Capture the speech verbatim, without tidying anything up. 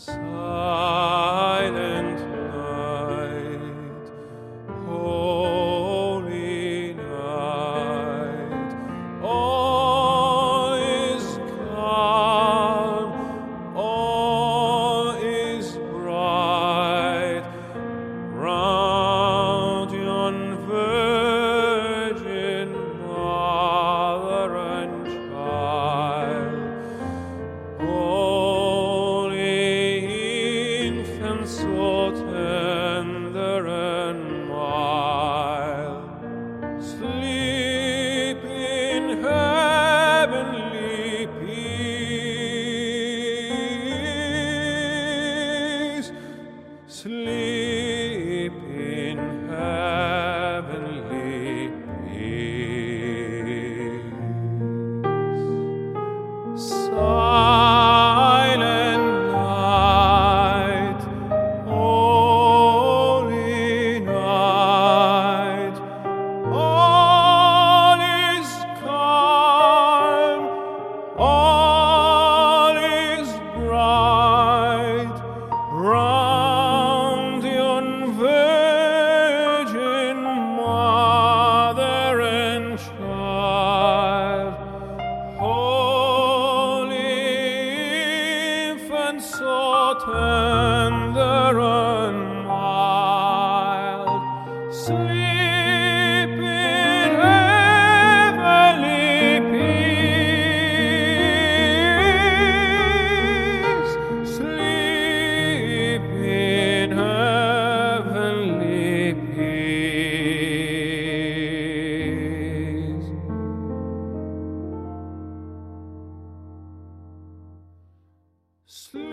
Silent night, holy night, all is calm, all is bright, round yon Virgin Mother and Child. So tender and mild, sleep in heavenly peace, sleep in heavenly peace. Silent night, holy night, all is calm, all is bright, round yon Virgin Mother and Child, holy infant, so tender and mild, sleep in heavenly peace, sleep in heavenly peace. Sleep